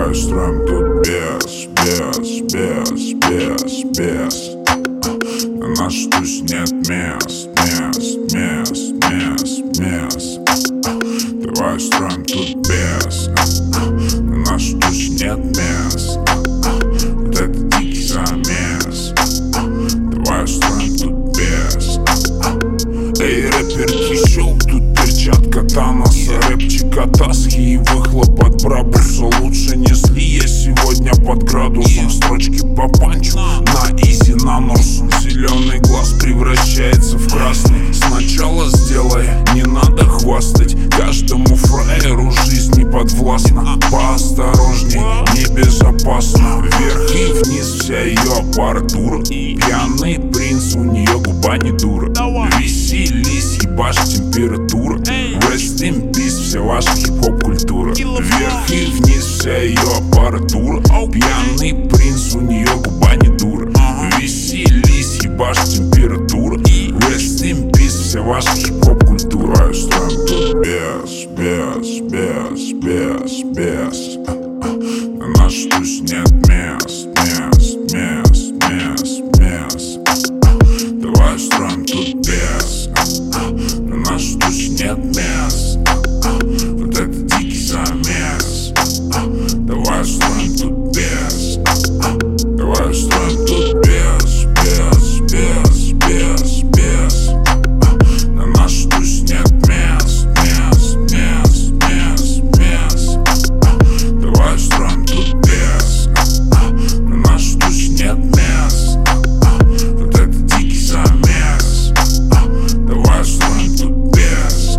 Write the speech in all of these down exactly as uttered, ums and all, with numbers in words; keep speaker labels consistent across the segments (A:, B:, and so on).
A: Давай устроим тут без, без, без, без, без. На нашу душу нет мест, мест, мест, мест, мест. Давай устроим тут без. На нашу душу нет мест. Вот это дикий замес. Давай устроим тут без. Эй, рэперки, шоу, тут перчатка Таноса, рэпчика таски и выхлоп от Брабуса. Лучше не сли, я сегодня под градусом. Строчки по панчу на изи, на нос. Зеленый глаз превращается в красный. Сначала сделай, не надо хвастать. Каждому фраеру жизнь не подвластна. Поосторожней, небезопасно. Вверх и вниз вся ее аппаратура. Пьяный принц, у нее губа не дура. Веселись, ебашь температура. Rest in peace, вся ваша хип-хоп культура. Вверх и вниз вся ее аппаратура. Пьяный принц, у нее губа не дура. Веселись, ебашь температура. Rest in peace, вся ваша хип-хоп культура. Давай устроим тут без, без, без, без, без. На нашу душу нет мест, мест, мест, мест, мест. Давай устроим тут без. На нашу душу нет мест. Вот это дикий замес. Давай устроим тут без. Давай устроим тут без, без, без, без, без. На нашу душу нет мест, мест, мест, мест, мест. Давай устроим тут без. На нашу душу нет мест. Вот это дикий замес. Давай устроим тут без.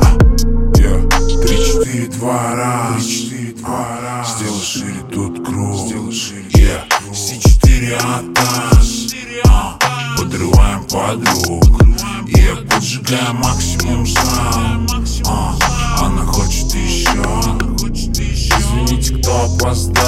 A: Три-четыре, два раз. Сделай шире тут круг. Си четыре атас. Подрываем подруг. Я поджигаю максимум сам. Она хочет еще. Извините, кто опоздал.